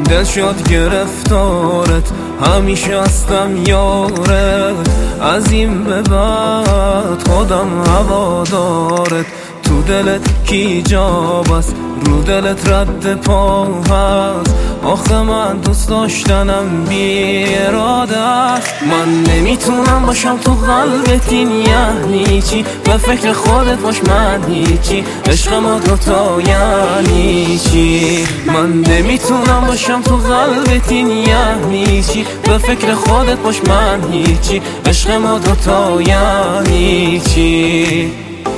دل شد گرفتارت، همیشه هستم یارت. از این به بعد خودم هوادارت. تو دلت کی جا بست، رو دلت رد پا هست. آخه من دوست داشتنم بی اراده است. من نمیتونم باشم تو قلبت، این یعنی چی؟ به فکر خودت باش، من هیچی. عشق ما دوتا یعنی چی؟ من نمیتونم باشم تو قلبت، این یعنی چی؟ به فکر خودت باش، من هیچی. عشق ما دوتا یعنی چی؟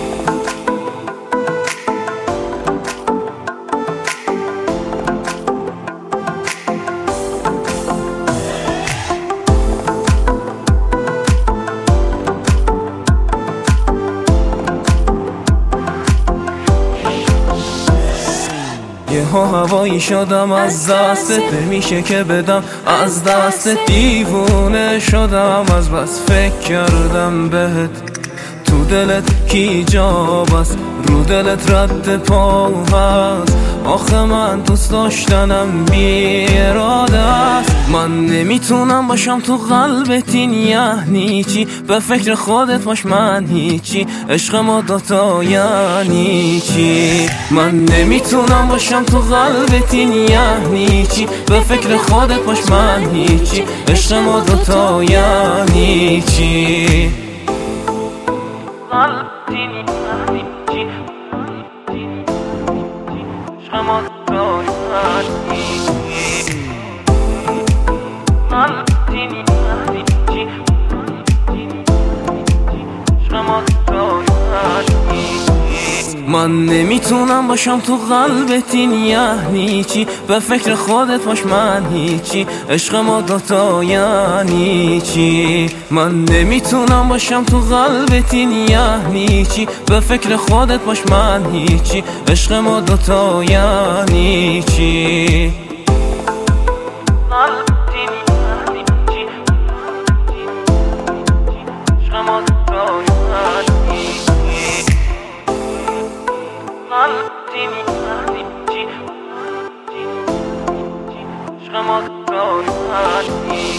یهو هوایی شدم از دستت، نمیشه که بدم از دستت. دیوونه شدم از بس فکر کردم بهت. تو دلت کی جا بست، رو دلت رد پا هست. آخه من دوست داشتنم بی اراده است. من نمیتونم باشم تو قلبت، این یعنی چی؟ به فکر خودت باش، من هیچی. عشق ما دوتا یعنی چی؟ من نمیتونم باشم تو قلبت، این یعنی چی؟ به فکر خودت باش، من هیچی. عشق ما دوتا یعنی چی؟ من نمیتونم باشم تو قلبت، این یعنی چی؟ به فکر خودت باش، من هیچی. عشق ما دوتا یعنی چی؟ من نمیتونم باشم تو قلبت، این یعنی چی؟ به فکر خودت باش، من هیچی. عشق ما دوتا یعنی چی؟ I'm